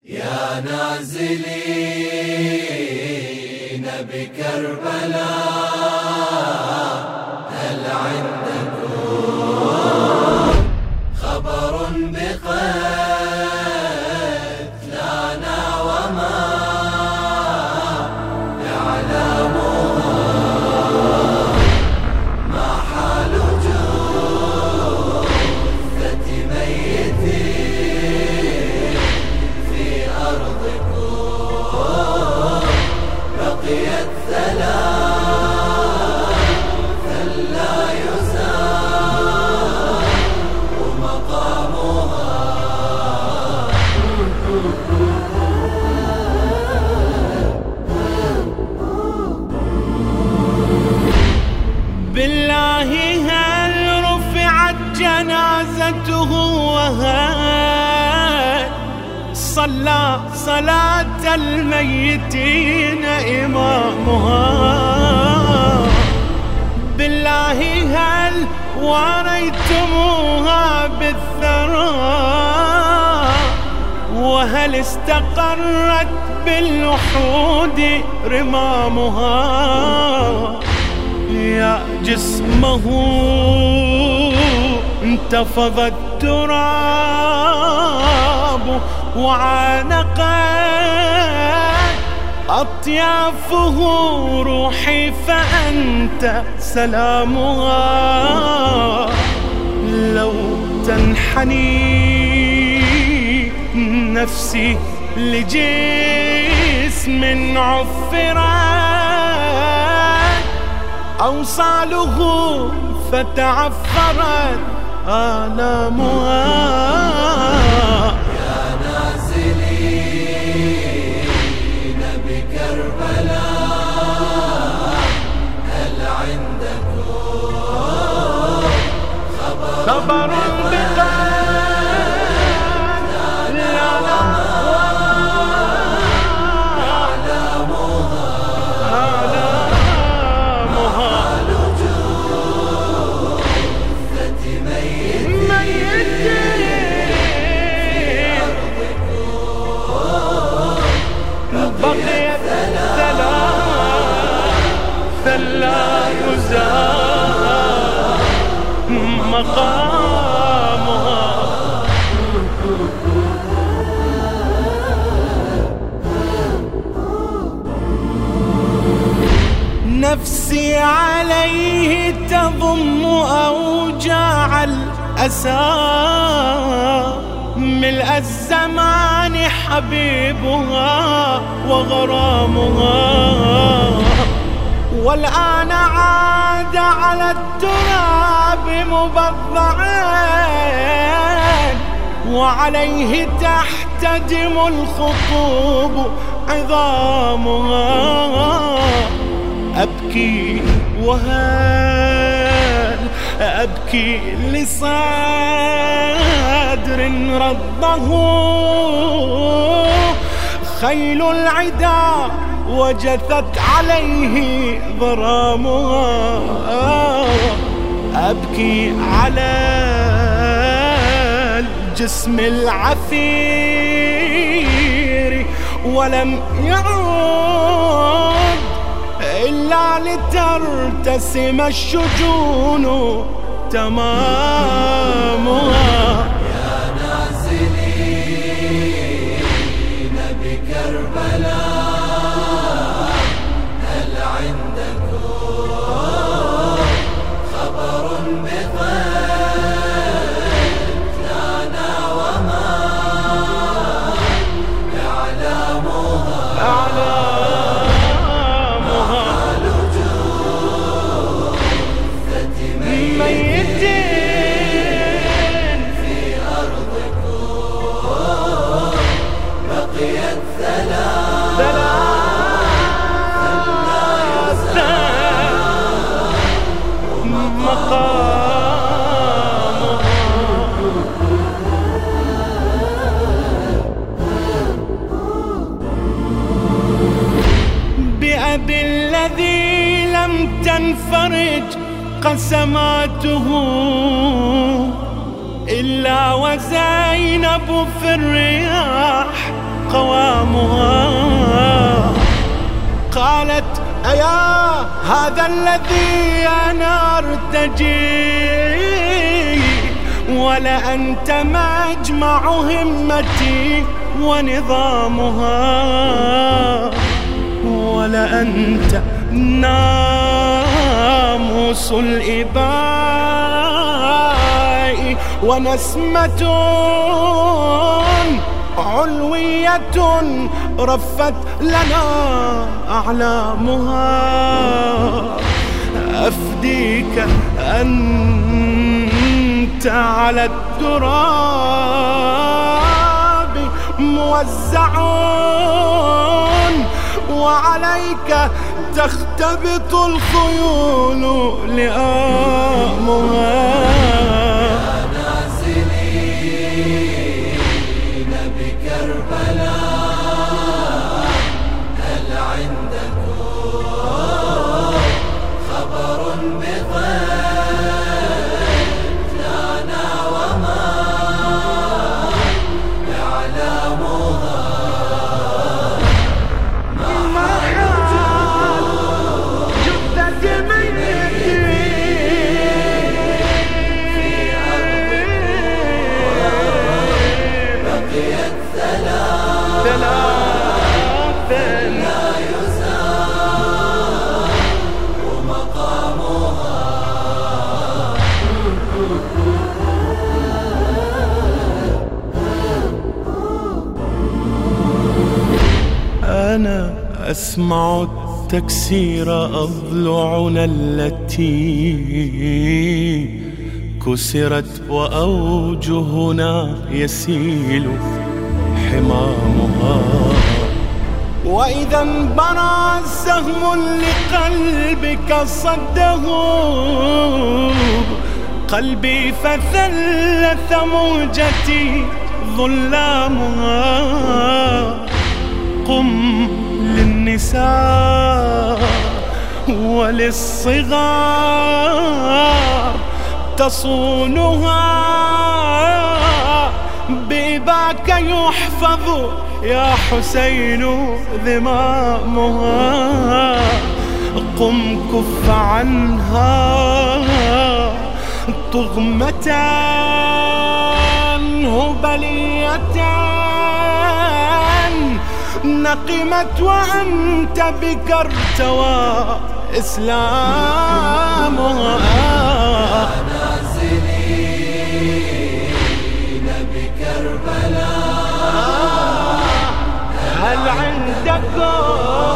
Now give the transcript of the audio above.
يا نازلين بكربلاء هل عندكم خبر بقتلانا وما يعلمها ما حال جثة ميت في أرضكم بقيت ثلاثا لا يزال مقامها بالله هل رفعت جنازته وهل صلى صلاة الميتين إمامها؟ بالله هل وريتموها بالثرى وهل استقرت بالوحود رمامها؟ يا جسمه انتفض التراب وعانقت أطيافه روحي فأنت سلامها. لو تنحني نفسي لجسم عفرت أوصاله فتعفرت آلامها. يا نازلين بكربلاء هل عندكم خبر لا يزال مقامها. نفسي عليه تضم أوجاع الأسى ملء الزمان حبيبها وغرامها. والآن عاد على التراب مبضعا وعليه تحتدم الخطوب عظامها. أبكي وهل أبكي لصدر رضه خيل العدا وجثت عليه ضرامها. أبكي على الجسم العثير ولم يعود إلا لترتسم الشجون تمامها. يا نازلين بكربلاء هل عندكم خبر بقتلانا وما يعلمها بأبي الذي لم تنفرج قسماته إلا وزينب في الرياح قوامها. قالت أيا هذا الذي أنا أرتجي، ولأنت مجمع همتي ونظامها، ولأنت ناموس الإباء ونسمة علوية رفت لنا أعلامها. أفديك أنت على التراب موزع، وعليك تختبط الخيول لئامها. أنا أسمع التكسير أضلعنا التي كسرت، وأوجهنا يسيل حمامها. وإذا انبرى سهم لقلبك صده قلبي، فثلث موجتي ظلامها. قم للنساء وللصغار تصونها، بإباك يحفظ يا حسين ذمامها. قم كف عنها طغمة هبلية نقمت، وأنت بك ارتوى إسلامها. نازلين بكربلاء هل عندكم